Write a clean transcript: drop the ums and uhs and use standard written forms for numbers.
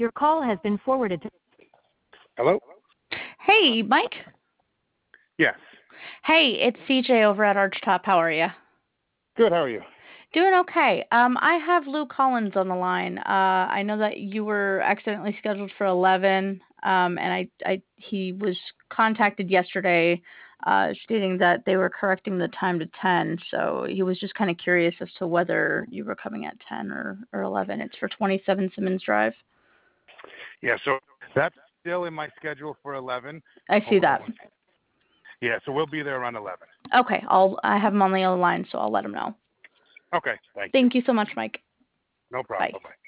Your call has been forwarded to. Hello? Hey, Mike. Yes. Hey, it's CJ over at Archtop. How are you? Good, how are you? Doing okay. I have Lou Collins on the line. I know that you were accidentally scheduled for 11, and he was contacted yesterday, stating that they were correcting the time to 10. So he was just kind of curious as to whether you were coming at 10 or 11. It's for 27 Simmons Drive. Yeah, so that's still in my schedule for 11. I see that. Yeah, so we'll be there around 11. Okay, I have him on the other line, so I'll let him know. Okay, thank you. Thank you so much, Mike. No problem. Bye. Bye-bye.